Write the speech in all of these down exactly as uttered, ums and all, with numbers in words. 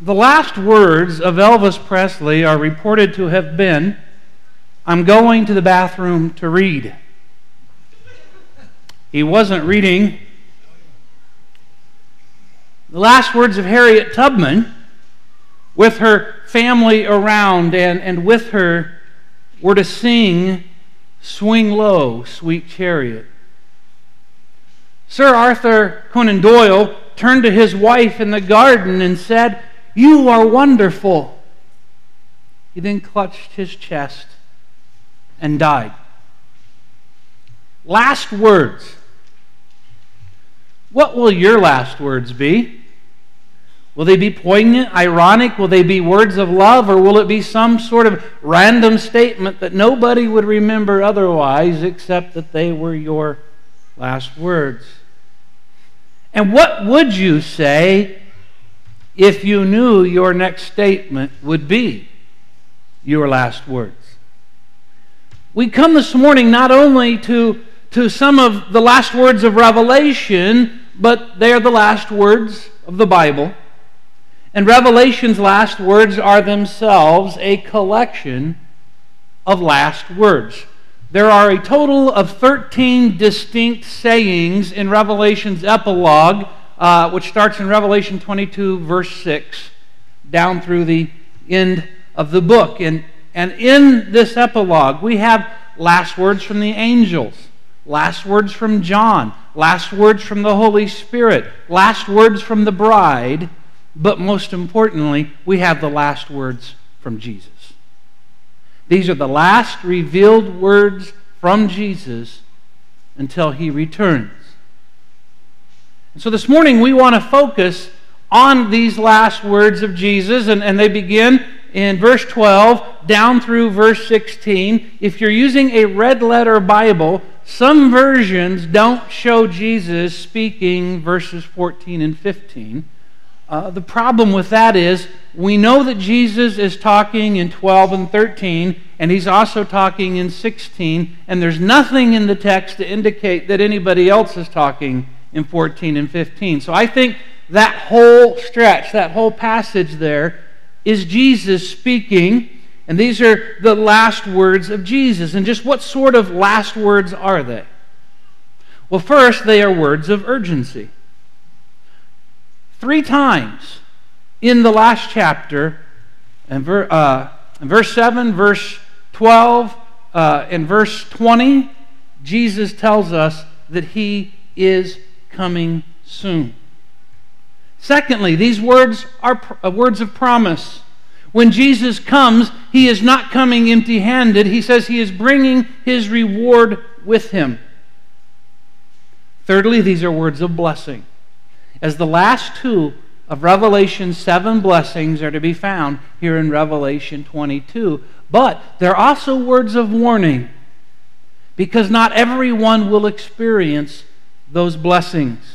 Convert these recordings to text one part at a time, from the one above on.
The last words of Elvis Presley are reported to have been, "I'm going to the bathroom to read." He wasn't reading. The last words of Harriet Tubman, with her family around and, and with her, were to sing, "Swing Low, Sweet Chariot." Sir Arthur Conan Doyle turned to his wife in the garden and said, "You are wonderful." He then clutched his chest and died. Last words. What will your last words be? Will they be poignant, ironic? Will they be words of love? Or will it be some sort of random statement that nobody would remember otherwise except that they were your last words? And what would you say if you knew your next statement would be your last words? We come this morning not only to, to some of the last words of Revelation, but they are the last words of the Bible. And Revelation's last words are themselves a collection of last words. There are a total of thirteen distinct sayings in Revelation's epilogue, uh, which starts in Revelation twenty-two, verse six, down through the end of the book. And, and in this epilogue, we have last words from the angels, last words from John, last words from the Holy Spirit, last words from the bride, but most importantly, we have the last words from Jesus. These are the last revealed words from Jesus until He returns. And so this morning we want to focus on these last words of Jesus, and, and they begin in verse twelve down through verse sixteen. If you're using a red letter Bible, some versions don't show Jesus speaking verses fourteen and fifteen. Uh, the problem with that is we know that Jesus is talking in twelve and thirteen, and He's also talking in sixteen, and there's nothing in the text to indicate that anybody else is talking in fourteen and fifteen. So I think that whole stretch, that whole passage there, is Jesus speaking, and these are the last words of Jesus. And just what sort of last words are they? Well, first, they are words of urgency. Three times in the last chapter, in, ver, uh, in verse seven, verse twelve, uh, and verse twenty, Jesus tells us that He is coming soon. Secondly, these words are pr- words of promise. When Jesus comes, He is not coming empty-handed. He says He is bringing His reward with Him. Thirdly, these are words of blessing, as the last two of Revelation's seven blessings are to be found here in Revelation twenty-two. But they're also words of warning, because not everyone will experience those blessings.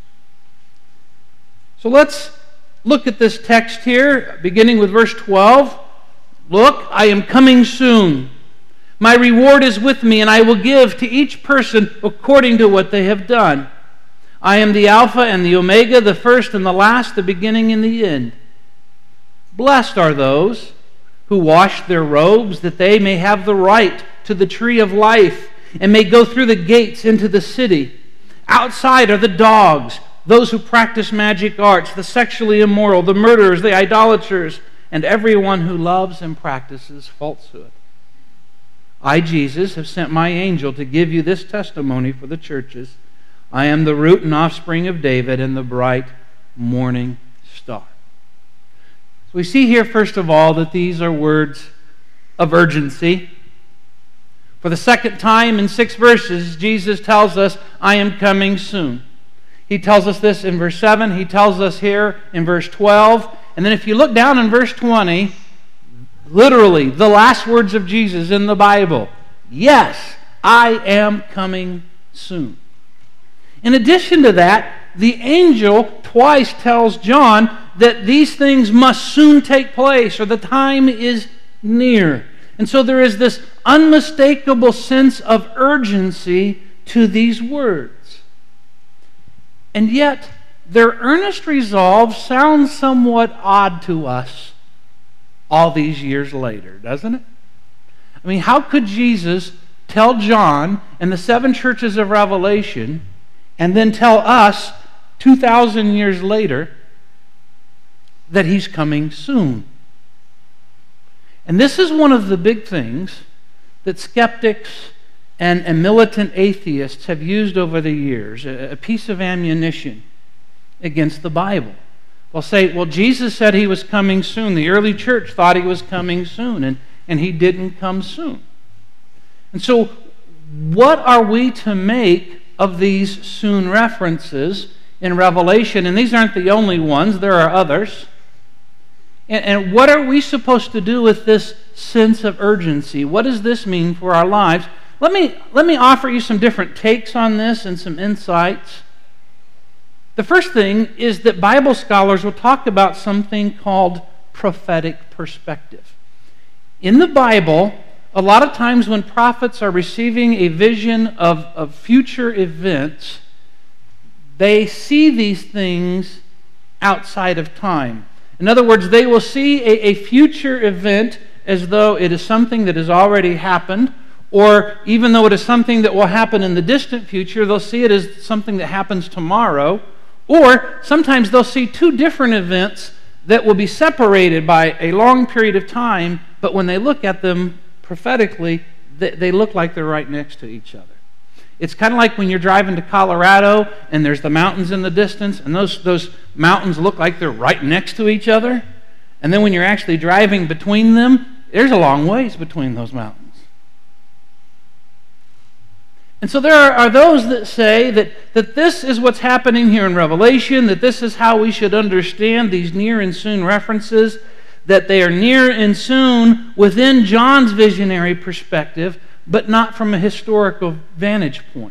So let's look at this text here, beginning with verse twelve. "Look, I am coming soon. My reward is with me, and I will give to each person according to what they have done. I am the Alpha and the Omega, the first and the last, the beginning and the end. Blessed are those who wash their robes, that they may have the right to the tree of life and may go through the gates into the city. Outside are the dogs, those who practice magic arts, the sexually immoral, the murderers, the idolaters, and everyone who loves and practices falsehood. I, Jesus, have sent my angel to give you this testimony for the churches. I am the root and offspring of David and the bright morning star." So we see here, first of all, that these are words of urgency. For the second time in six verses, Jesus tells us, "I am coming soon." He tells us this in verse seven. He tells us here in verse twelve. And then if you look down in verse twenty, literally the last words of Jesus in the Bible, "Yes, I am coming soon." In addition to that, the angel twice tells John that these things must soon take place, or the time is near. And so there is this unmistakable sense of urgency to these words. And yet, their earnest resolve sounds somewhat odd to us all these years later, doesn't it? I mean, how could Jesus tell John and the seven churches of Revelation and then tell us two thousand years later that he's coming soon? And this is one of the big things that skeptics and, and militant atheists have used over the years, a, a piece of ammunition against the Bible. They'll say, well, Jesus said he was coming soon. The early church thought he was coming soon, and, and he didn't come soon. And so, what are we to make of these soon references in Revelation? And these aren't the only ones, there are others. And, and what are we supposed to do with this sense of urgency? What does this mean for our lives? Let me, let me offer you some different takes on this and some insights. The first thing is that Bible scholars will talk about something called prophetic perspective. In the Bible, a lot of times when prophets are receiving a vision of, of future events, they see these things outside of time. In other words, they will see a, a future event as though it is something that has already happened, or even though it is something that will happen in the distant future, they'll see it as something that happens tomorrow. Or sometimes they'll see two different events that will be separated by a long period of time, but when they look at them prophetically, they, they look like they're right next to each other. It's kind of like when you're driving to Colorado and there's the mountains in the distance, and those, those mountains look like they're right next to each other. And then when you're actually driving between them, there's a long ways between those mountains. And so there are, are those that say that, that this is what's happening here in Revelation, that this is how we should understand these near and soon references, that they are near and soon within John's visionary perspective, but not from a historical vantage point.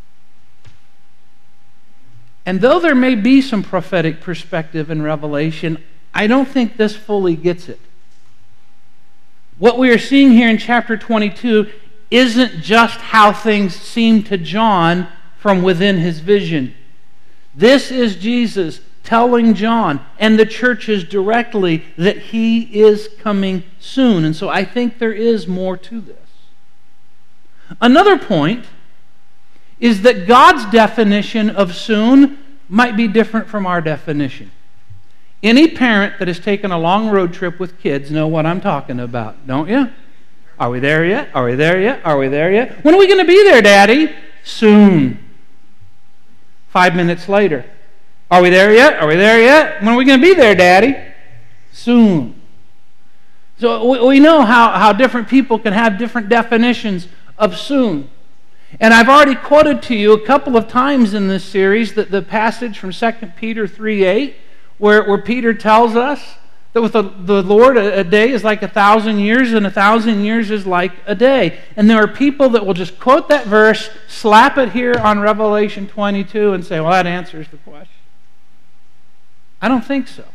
And though there may be some prophetic perspective in Revelation, I don't think this fully gets it. What we are seeing here in chapter twenty-two isn't just how things seem to John from within his vision. This is Jesus telling John and the churches directly that he is coming soon. And so I think there is more to this. Another point is that God's definition of soon might be different from our definition. Any parent that has taken a long road trip with kids know what I'm talking about, don't you? Are we there yet? Are we there yet? Are we there yet? When are we going to be there, Daddy? Soon. Five minutes later. Are we there yet? Are we there yet? When are we going to be there, Daddy? Soon. So we, we know how, how different people can have different definitions of soon. And I've already quoted to you a couple of times in this series that the passage from Second Peter three eight, where, where Peter tells us that with the, the Lord, a, a day is like a thousand years, and a thousand years is like a day. And there are people that will just quote that verse, slap it here on Revelation twenty-two, and say, well, that answers the question. I don't think so.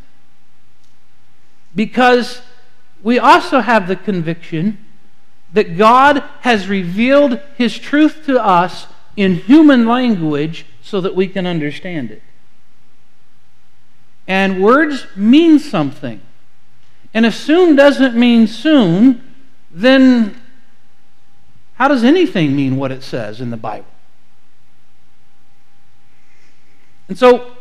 Because we also have the conviction that God has revealed His truth to us in human language so that we can understand it. And words mean something. And if soon doesn't mean soon, then how does anything mean what it says in the Bible? And so,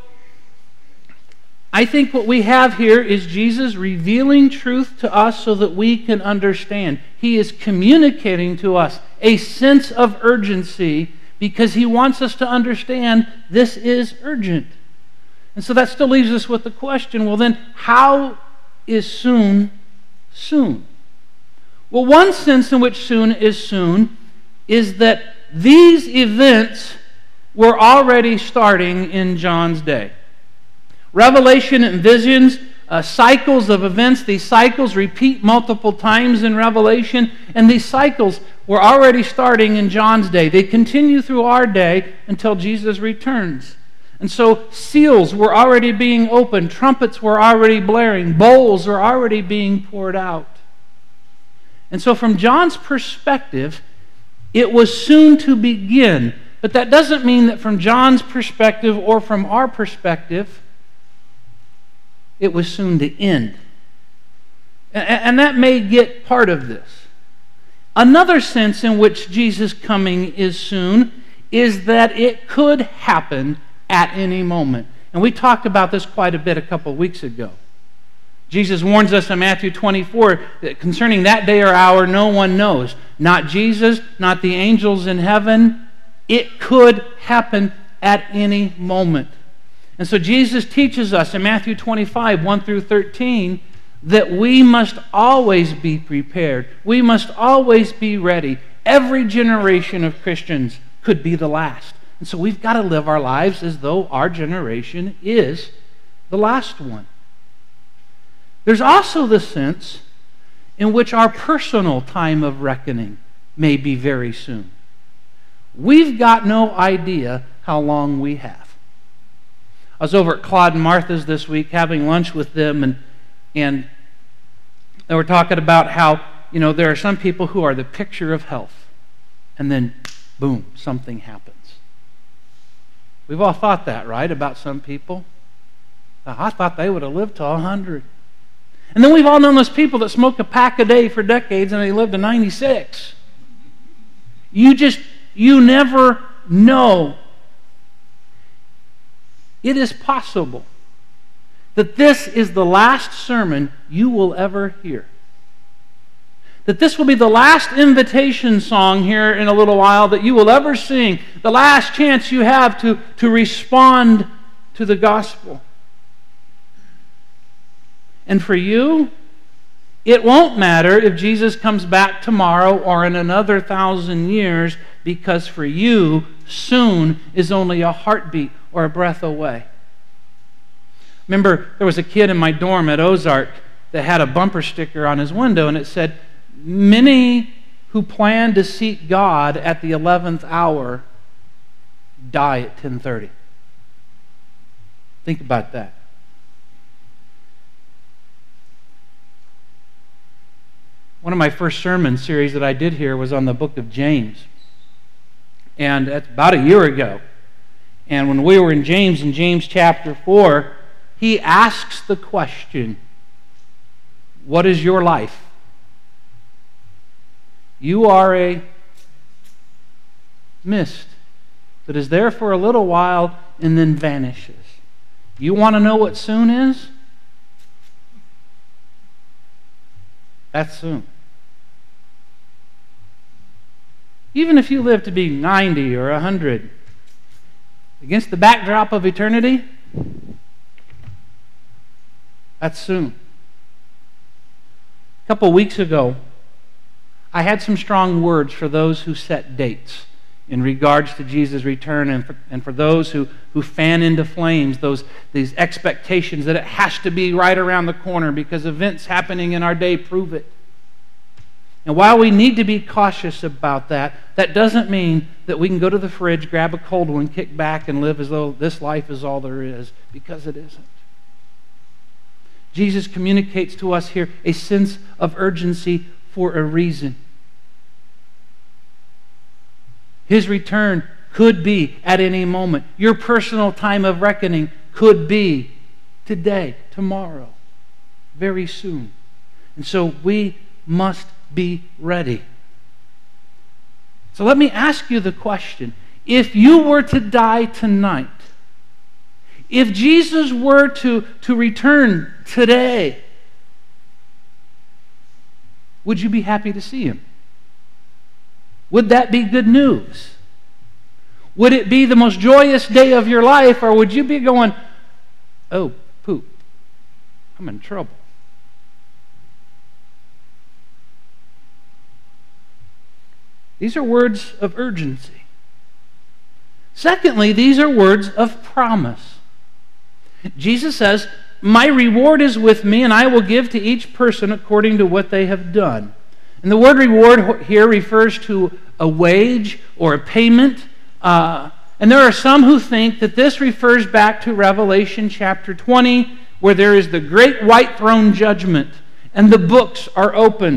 I think what we have here is Jesus revealing truth to us so that we can understand. He is communicating to us a sense of urgency because He wants us to understand this is urgent. And so that still leaves us with the question, well then, how is soon soon? Well, one sense in which soon is soon is that these events were already starting in John's day. Revelation envisions uh, cycles of events. These cycles repeat multiple times in Revelation, and these cycles were already starting in John's day. They continue through our day until Jesus returns. And so seals were already being opened, trumpets were already blaring, bowls are already being poured out. And so from John's perspective, it was soon to begin. But that doesn't mean that from John's perspective or from our perspective, it was soon to end. And that may get part of this. Another sense in which Jesus' coming is soon is that it could happen at any moment. And we talked about this quite a bit a couple weeks ago. Jesus warns us in Matthew twenty-four that concerning that day or hour, no one knows. Not Jesus, not the angels in heaven. It could happen at any moment. And so Jesus teaches us in Matthew twenty-five, one through thirteen, that we must always be prepared. We must always be ready. Every generation of Christians could be the last. And so we've got to live our lives as though our generation is the last one. There's also the sense in which our personal time of reckoning may be very soon. We've got no idea how long we have. I was over at Claude and Martha's this week having lunch with them, and and they were talking about how, you know, there are some people who are the picture of health, and then, boom, something happens. We've all thought that, right, about some people? I thought they would have lived to one hundred. And then we've all known those people that smoke a pack a day for decades and they live to ninety-six. You just, you never know. It is possible that this is the last sermon you will ever hear. That this will be the last invitation song here in a little while that you will ever sing. The last chance you have to, to respond to the gospel. And for you, it won't matter if Jesus comes back tomorrow or in another thousand years, because for you, soon is only a heartbeat or a breath away. Remember, there was a kid in my dorm at Ozark that had a bumper sticker on his window, and it said, "Many who plan to seek God at the eleventh hour die at ten thirty. Think about that. One of my first sermon series that I did here was on the book of James. And that's about a year ago. And when we were in James, in James chapter four, he asks the question, what is your life? You are a mist that is there for a little while and then vanishes. You want to know what soon is? That's soon. Even if you live to be ninety or one hundred, against the backdrop of eternity, that's soon. A couple weeks ago, I had some strong words for those who set dates in regards to Jesus' return, and for, and for those who, who fan into flames those these expectations that it has to be right around the corner because events happening in our day prove it. And while we need to be cautious about that, that doesn't mean that we can go to the fridge, grab a cold one, kick back, and live as though this life is all there is, because it isn't. Jesus communicates to us here a sense of urgency for a reason. His return could be at any moment. Your personal time of reckoning could be today, tomorrow, very soon. And so we must be ready. So let me ask you the question. If you were to die tonight, if Jesus were to, to return today, would you be happy to see him? Would that be good news? Would it be the most joyous day of your life, or would you be going, oh, poop, I'm in trouble? These are words of urgency. Secondly, these are words of promise. Jesus says, my reward is with me, and I will give to each person according to what they have done. And the word reward here refers to a wage or a payment. Uh, and there are some who think that this refers back to Revelation chapter twenty, where there is the great white throne judgment, and the books are opened,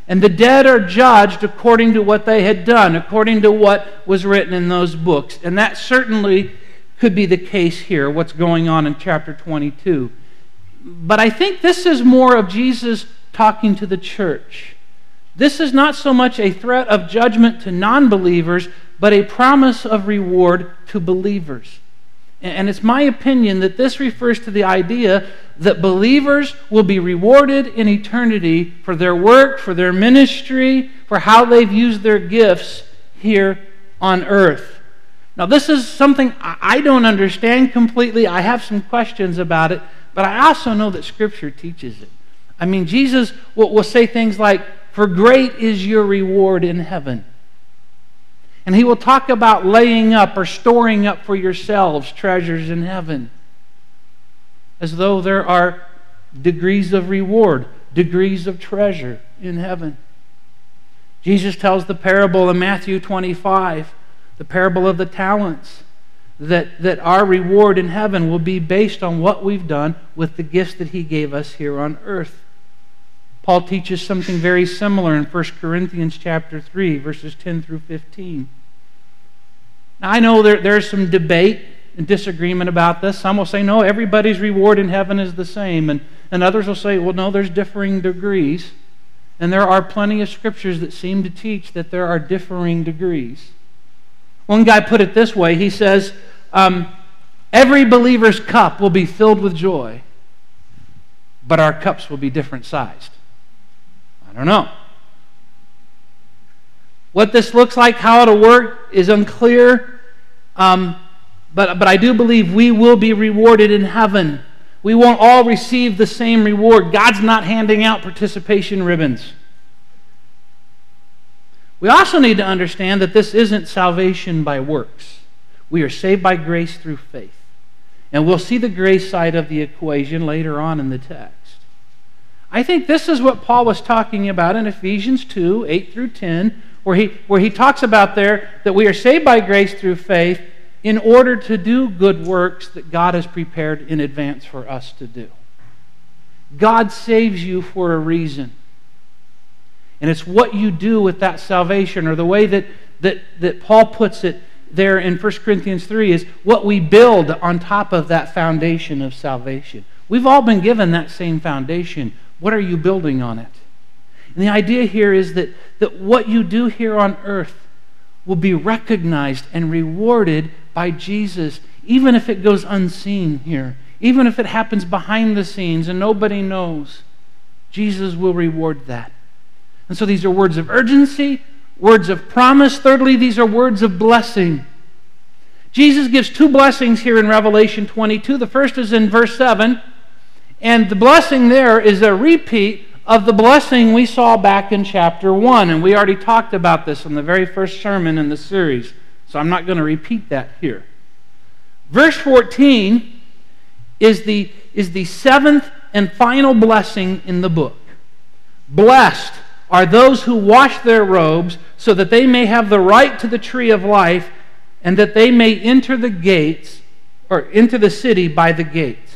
And the dead are judged according to what they had done, according to what was written in those books. And that certainly could be the case here, what's going on in chapter twenty-two. But I think this is more of Jesus talking to the church. This is not so much a threat of judgment to non-believers, but a promise of reward to believers. And it's my opinion that this refers to the idea that believers will be rewarded in eternity for their work, for their ministry, for how they've used their gifts here on earth. Now, this is something I don't understand completely. I have some questions about it, but I also know that Scripture teaches it. I mean, Jesus will, will say things like, "For great is your reward in heaven." And he will talk about laying up or storing up for yourselves treasures in heaven, as though there are degrees of reward, degrees of treasure in heaven. Jesus tells the parable in Matthew twenty-five, the parable of the talents, that, that our reward in heaven will be based on what we've done with the gifts that he gave us here on earth. Paul teaches something very similar in First Corinthians chapter three, verses ten through fifteen. Now, I know there, there's some debate and disagreement about this. Some will say, no, everybody's reward in heaven is the same. And, and others will say, well, no, there's differing degrees. And there are plenty of scriptures that seem to teach that there are differing degrees. One guy put it this way. He says, um, every believer's cup will be filled with joy, but our cups will be different sized. I don't know. What this looks like, how it'll work, is unclear. Um, but, but I do believe we will be rewarded in heaven. We won't all receive the same reward. God's not handing out participation ribbons. We also need to understand that this isn't salvation by works. We are saved by grace through faith. And we'll see the grace side of the equation later on in the text. I think this is what Paul was talking about in Ephesians two, eight through ten, where he, where he talks about there that we are saved by grace through faith in order to do good works that God has prepared in advance for us to do. God saves you for a reason. And it's what you do with that salvation, or the way that, that, that Paul puts it there in First Corinthians three is what we build on top of that foundation of salvation. We've all been given that same foundation. What are you building on it? And the idea here is that, that what you do here on earth will be recognized and rewarded by Jesus, even if it goes unseen here, even if it happens behind the scenes and nobody knows. Jesus will reward that. And so these are words of urgency, words of promise. Thirdly, these are words of blessing. Jesus gives two blessings here in Revelation twenty-two. The first is in verse seven. And the blessing there is a repeat of the blessing we saw back in chapter one. And we already talked about this in the very first sermon in the series. So I'm not going to repeat that here. Verse fourteen is the, is the seventh and final blessing in the book. Blessed are those who wash their robes so that they may have the right to the tree of life and that they may enter the gates, or into the city by the gates.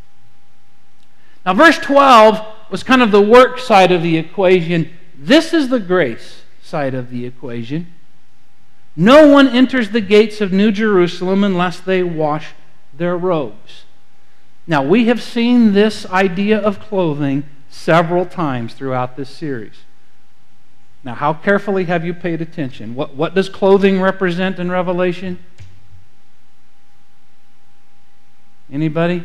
Now, verse twelve was kind of the work side of the equation. This is the grace side of the equation. No one enters the gates of New Jerusalem unless they wash their robes. Now, we have seen this idea of clothing several times throughout this series. Now, how carefully have you paid attention? What, what does clothing represent in Revelation? Anybody?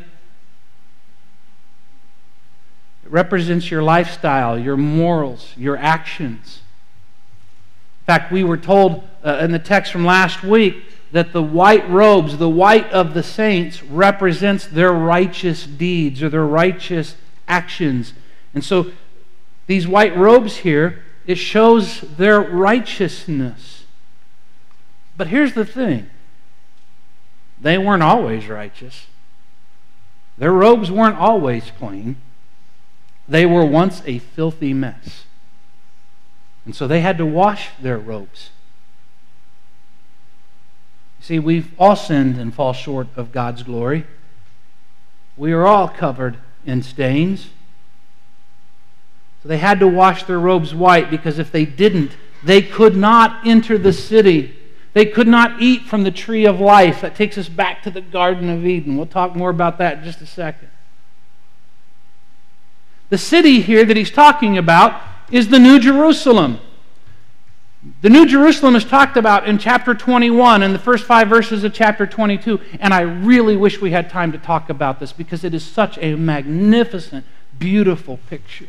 It represents your lifestyle, your morals, your actions. In fact, we were told uh, in the text from last week that the white robes, the white of the saints, represents their righteous deeds or their righteous actions. And so these white robes here, it shows their righteousness. But here's the thing. They weren't always righteous. Their robes weren't always clean. They were once a filthy mess. And so they had to wash their robes. See, we've all sinned and fall short of God's glory. We are all covered in stains. So they had to wash their robes white, because if they didn't, they could not enter the city. They could not eat from the tree of life. That takes us back to the Garden of Eden. We'll talk more about that in just a second. The city here that he's talking about is the New Jerusalem. The New Jerusalem is talked about in chapter twenty-one and the first five verses of chapter twenty-two. And I really wish we had time to talk about this, because it is such a magnificent, beautiful picture.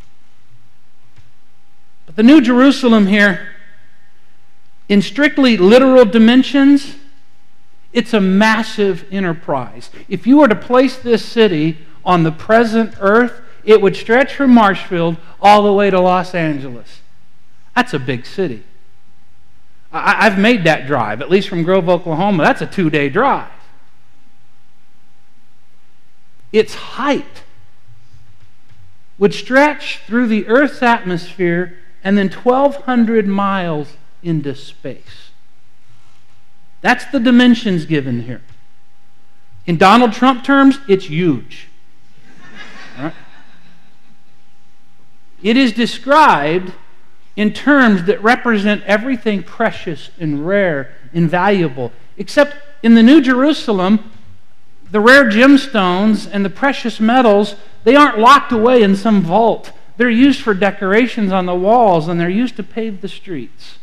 But the New Jerusalem here, in strictly literal dimensions, it's a massive enterprise. If you were to place this city on the present earth, it would stretch from Marshfield all the way to Los Angeles. That's a big city. I, I've made that drive, at least from Grove, Oklahoma. That's a two-day drive. Its height would stretch through the Earth's atmosphere and then twelve hundred miles into space. That's the dimensions given here. In Donald Trump terms, it's huge. All right? It is described in terms that represent everything precious and rare and valuable. Except in the New Jerusalem, the rare gemstones and the precious metals, they aren't locked away in some vault. They're used for decorations on the walls, and they're used to pave the streets.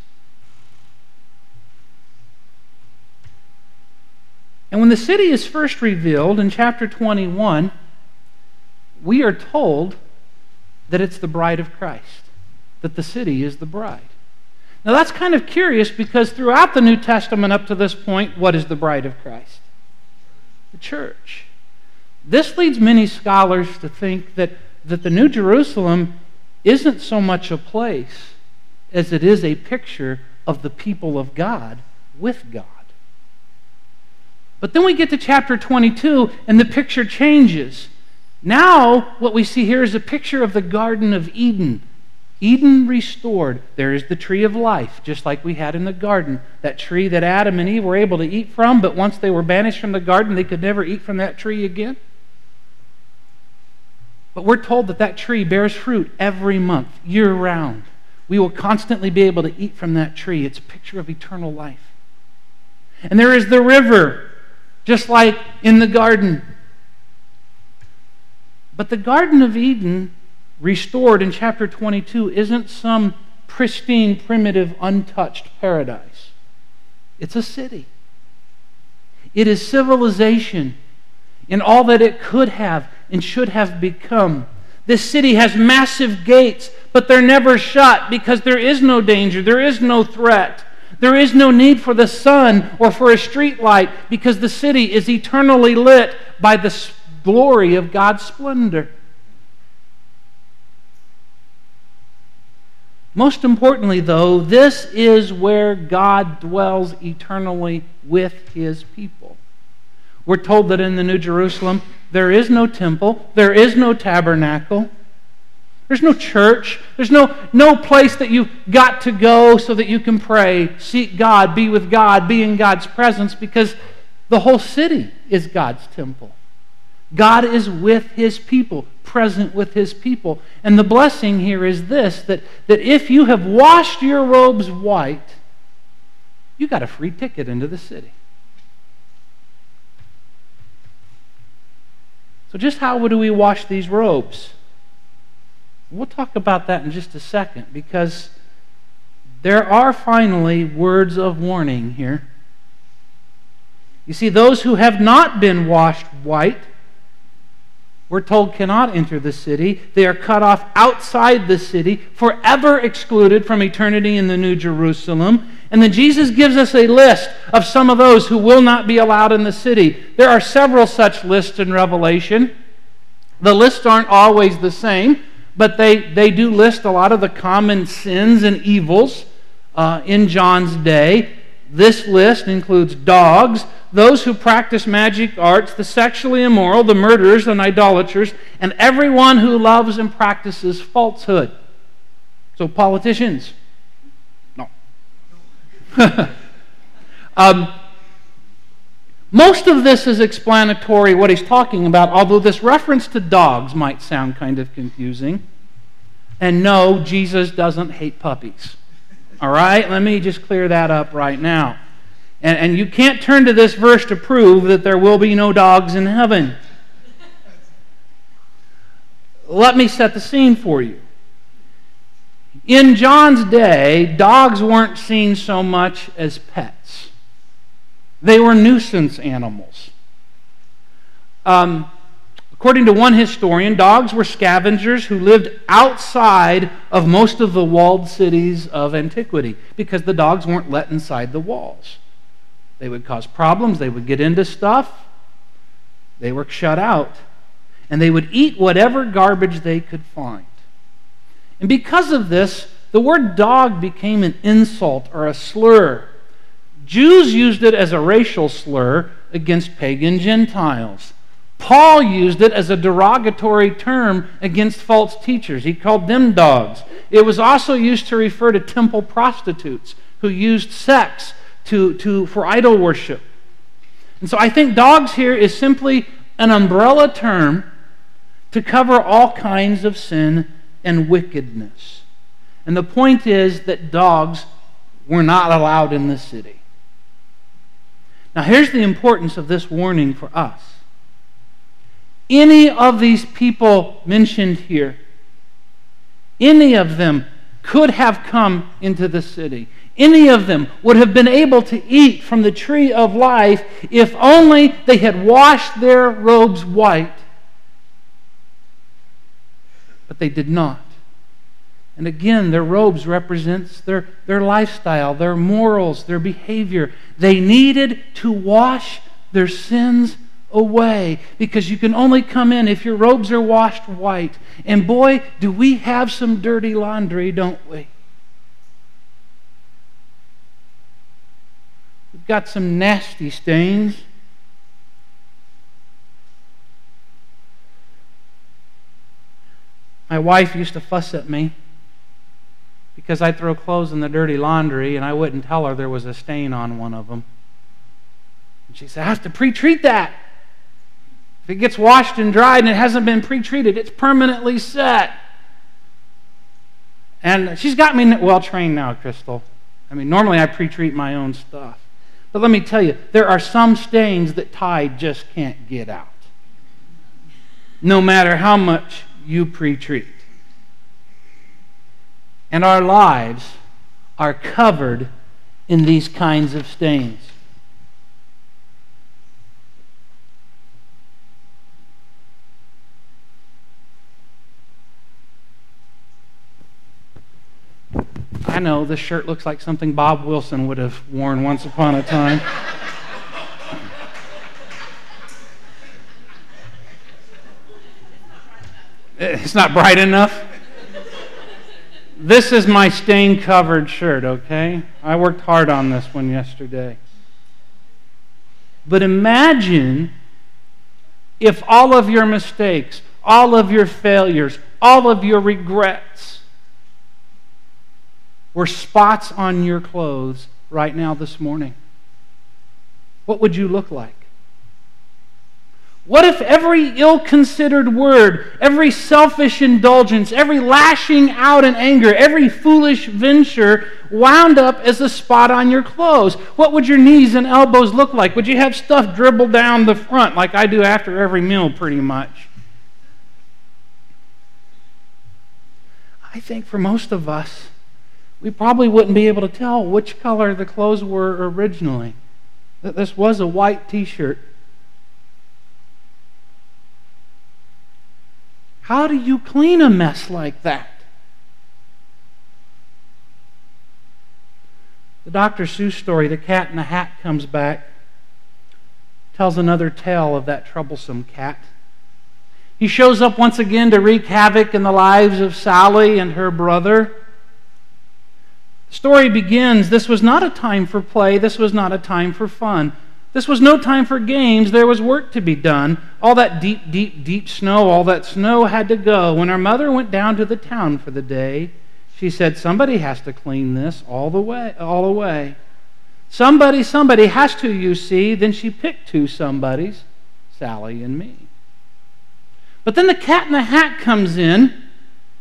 And when the city is first revealed in chapter twenty-one, we are told that it's the bride of Christ, that the city is the bride. Now that's kind of curious, because throughout the New Testament up to this point, what is the bride of Christ? The church. This leads many scholars to think that, that the New Jerusalem isn't so much a place as it is a picture of the people of God with God. But then we get to chapter twenty-two, and the picture changes. Now, what we see here is a picture of the Garden of Eden. Eden restored. There is the tree of life, just like we had in the garden. That tree that Adam and Eve were able to eat from, but once they were banished from the garden, they could never eat from that tree again. But we're told that that tree bears fruit every month, year-round. We will constantly be able to eat from that tree. It's a picture of eternal life. And there is the river, just like in the garden. But the Garden of Eden, restored in chapter twenty-two, isn't some pristine, primitive, untouched paradise. It's a city. It is civilization in all that it could have and should have become. This city has massive gates, but they're never shut, because there is no danger, there is no threat. There is no need for the sun or for a street light, because the city is eternally lit by the glory of God's splendor. Most importantly, though, this is where God dwells eternally with His people. We're told that in the New Jerusalem, there is no temple, there is no tabernacle, there's no church, there's no, no place that you've got to go so that you can pray, seek God, be with God, be in God's presence, because the whole city is God's temple. God is with His people, present with His people. And the blessing here is this, that, that if you have washed your robes white, you got a free ticket into the city. So just how do we wash these robes? We'll talk about that in just a second, because there are finally words of warning here. You see, those who have not been washed white, we're told, cannot enter the city. They are cut off outside the city, forever excluded from eternity in the New Jerusalem. And then Jesus gives us a list of some of those who will not be allowed in the city. There are several such lists in Revelation. The lists aren't always the same, but they, they do list a lot of the common sins and evils uh, in John's day. This list includes dogs, those who practice magic arts, the sexually immoral, the murderers and idolaters, and everyone who loves and practices falsehood. So politicians. No. um, most of this is explanatory what he's talking about, although this reference to dogs might sound kind of confusing. And no, Jesus doesn't hate puppies. All right? Let me just clear that up right now. And, and you can't turn to this verse to prove that there will be no dogs in heaven. Let me set the scene for you. In John's day, dogs weren't seen so much as pets. They were nuisance animals. Um, according to one historian, dogs were scavengers who lived outside of most of the walled cities of antiquity because the dogs weren't let inside the walls. They would cause problems. They would get into stuff. They were shut out. And they would eat whatever garbage they could find. And because of this, the word dog became an insult or a slur. Jews used it as a racial slur against pagan Gentiles. Paul used it as a derogatory term against false teachers. He called them dogs. It was also used to refer to temple prostitutes who used sex to, to, for idol worship. And so I think dogs here is simply an umbrella term to cover all kinds of sin and wickedness. And the point is that dogs were not allowed in the city. Now here's the importance of this warning for us. Any of these people mentioned here, any of them could have come into the city. Any of them would have been able to eat from the tree of life if only they had washed their robes white. But they did not. And again, their robes represents their, their lifestyle, their morals, their behavior. They needed to wash their sins away because you can only come in if your robes are washed white. And boy, do we have some dirty laundry, don't we? We've got some nasty stains. My wife used to fuss at me because I'd throw clothes in the dirty laundry and I wouldn't tell her there was a stain on one of them. And she said, I have to pre-treat that. If it gets washed and dried and it hasn't been pre-treated, it's permanently set. And she's got me well trained now, Crystal. I mean, normally I pre-treat my own stuff. But let me tell you, there are some stains that Tide just can't get out. No matter how much you pre-treat. And our lives are covered in these kinds of stains. I know this shirt looks like something Bob Wilson would have worn once upon a time. It's not bright enough. This is my stain-covered shirt, okay? I worked hard on this one yesterday. But imagine if all of your mistakes, all of your failures, all of your regrets were spots on your clothes right now this morning. What would you look like? What if every ill-considered word, every selfish indulgence, every lashing out in anger, every foolish venture wound up as a spot on your clothes? What would your knees and elbows look like? Would you have stuff dribble down the front like I do after every meal pretty much? I think for most of us, we probably wouldn't be able to tell which color the clothes were originally. That this was a white t-shirt. How do you clean a mess like that? The Doctor Seuss story, The Cat in the Hat, comes back, tells another tale of that troublesome cat. He shows up once again to wreak havoc in the lives of Sally and her brother. The story begins, this was not a time for play, this was not a time for fun. This was no time for games. There was work to be done. All that deep, deep, deep snow, all that snow had to go. When her mother went down to the town for the day, she said, somebody has to clean this all the way, all away. Somebody, somebody has to, you see. Then she picked two somebodies, Sally and me. But then the Cat in the Hat comes in,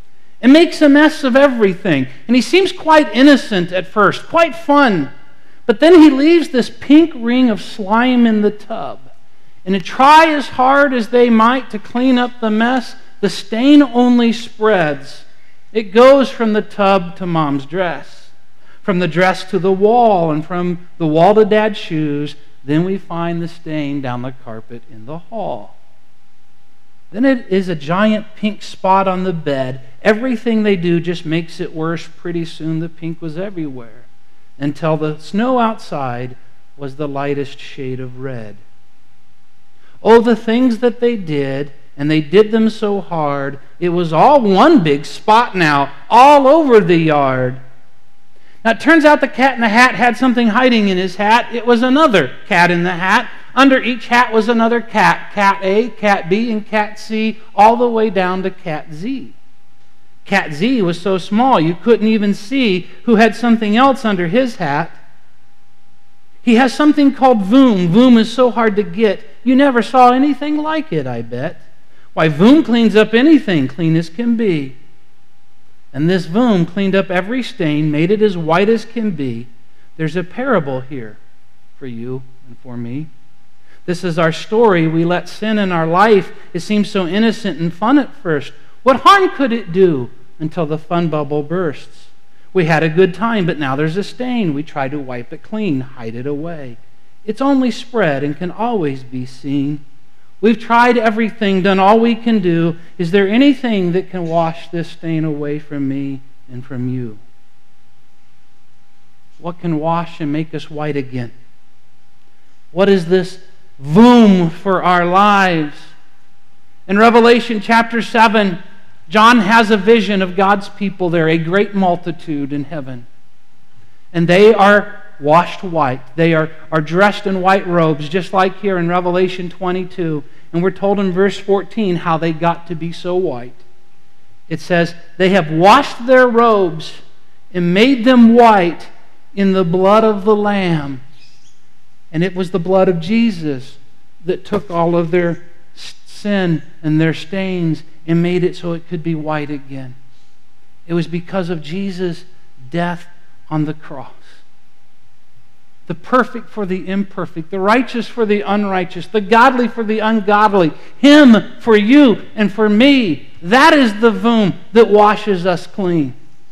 and makes a mess of everything. And he seems quite innocent at first, quite fun. But then he leaves this pink ring of slime in the tub. And to try as hard as they might to clean up the mess, the stain only spreads. It goes from the tub to Mom's dress, from the dress to the wall, and from the wall to Dad's shoes. Then we find the stain down the carpet in the hall. Then it is a giant pink spot on the bed. Everything they do just makes it worse. Pretty soon the pink was everywhere, until the snow outside was the lightest shade of red. Oh, the things that they did, and they did them so hard. It was all one big spot now, all over the yard. Now, it turns out the cat in the hat had something hiding in his hat. It was another cat in the hat. Under each hat was another cat. Cat A, Cat B, and Cat C, all the way down to Cat Z. Cat Z was so small you couldn't even see who had something else under his hat. He has something called Voom. Voom is so hard to get, you never saw anything like it, I bet. Why, Voom cleans up anything, clean as can be. And this Voom cleaned up every stain, made it as white as can be. There's a parable here for you and for me. This is our story. We let sin in our life. It seems so innocent and fun at first. What harm could it do until the fun bubble bursts? We had a good time, but now there's a stain. We try to wipe it clean, hide it away. It's only spread and can always be seen. We've tried everything, done all we can do. Is there anything that can wash this stain away from me and from you? What can wash and make us white again? What is this Voom for our lives? In Revelation chapter seven, John has a vision of God's people there, a great multitude in heaven. And they are washed white. They are, are dressed in white robes, just like here in Revelation twenty-two. And we're told in verse fourteen how they got to be so white. It says, they have washed their robes and made them white in the blood of the Lamb. And it was the blood of Jesus that took all of their sin and their stains and made it so it could be white again. It was because of Jesus' death on the cross. The perfect for the imperfect, the righteous for the unrighteous, the godly for the ungodly, Him for you and for me. That is the Voom that washes us clean.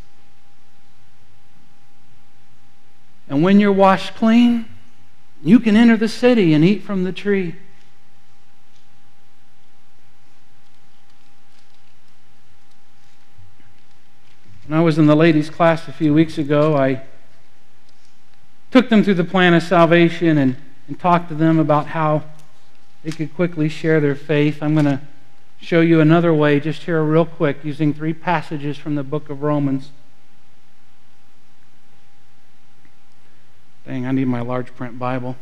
And when you're washed clean, you can enter the city and eat from the tree. When I was in the ladies' class a few weeks ago, I took them through the plan of salvation and, and talked to them about how they could quickly share their faith. I'm going to show you another way, just here real quick, using three passages from the book of Romans. Dang, I need my large print Bible.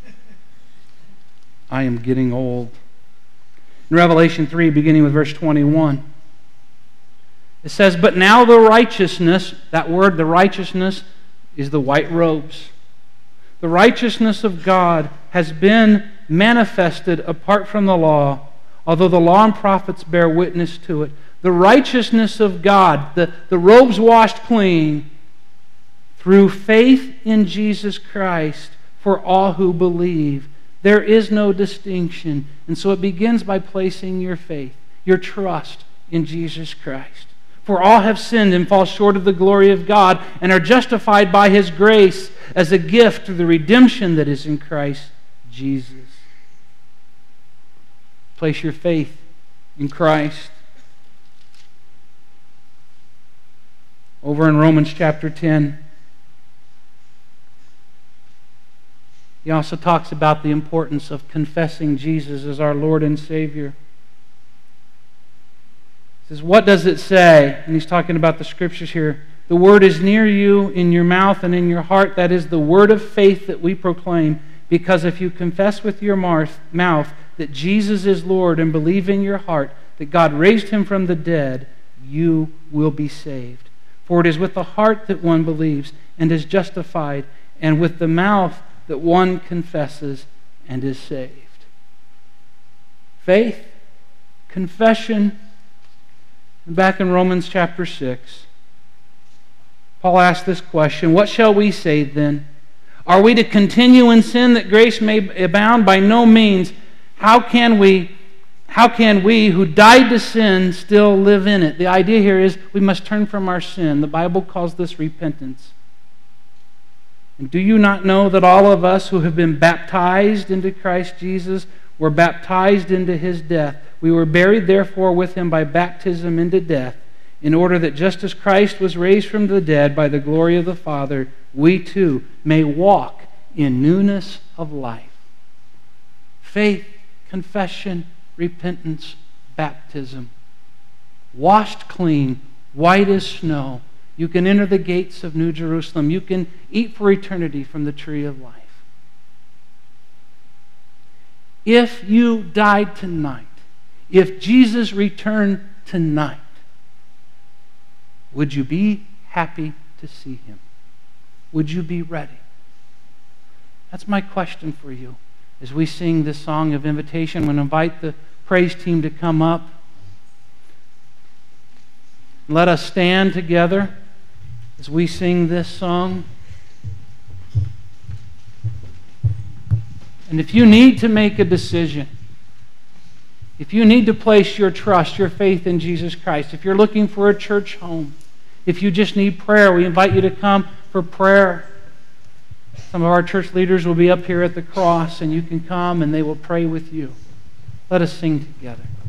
I am getting old. In Revelation three, beginning with verse twenty-one, it says, but now the righteousness, that word, the righteousness, is the white robes. The righteousness of God has been manifested apart from the law, although the law and prophets bear witness to it. The righteousness of God, the, the robes washed clean, through faith in Jesus Christ for all who believe. There is no distinction. And so it begins by placing your faith, your trust in Jesus Christ. For all have sinned and fall short of the glory of God and are justified by His grace as a gift through the redemption that is in Christ Jesus. Place your faith in Christ. Over in Romans chapter ten, he also talks about the importance of confessing Jesus as our Lord and Savior. He says, what does it say? And he's talking about the scriptures here. The word is near you, in your mouth and in your heart. That is the word of faith that we proclaim. Because if you confess with your mouth that Jesus is Lord and believe in your heart that God raised Him from the dead, you will be saved. For it is with the heart that one believes and is justified, and with the mouth that one confesses and is saved. Faith, confession, And back in Romans chapter six, Paul asked this question, what shall we say then? Are we to continue in sin that grace may abound? By no means. How can we, how can we who died to sin still live in it? The idea here is we must turn from our sin. The Bible calls this repentance. And do you not know that all of us who have been baptized into Christ Jesus were baptized into His death? We were buried therefore with Him by baptism into death, in order that just as Christ was raised from the dead by the glory of the Father, we too may walk in newness of life. Faith, confession, repentance, baptism. Washed clean, white as snow. You can enter the gates of New Jerusalem. You can eat for eternity from the tree of life. If you died tonight, if Jesus returned tonight, would you be happy to see Him? Would you be ready? That's my question for you. As we sing this song of invitation, I'm going to invite the praise team to come up. Let us stand together as we sing this song. And if you need to make a decision, if you need to place your trust, your faith in Jesus Christ, if you're looking for a church home, if you just need prayer, we invite you to come for prayer. Some of our church leaders will be up here at the cross, and you can come and they will pray with you. Let us sing together.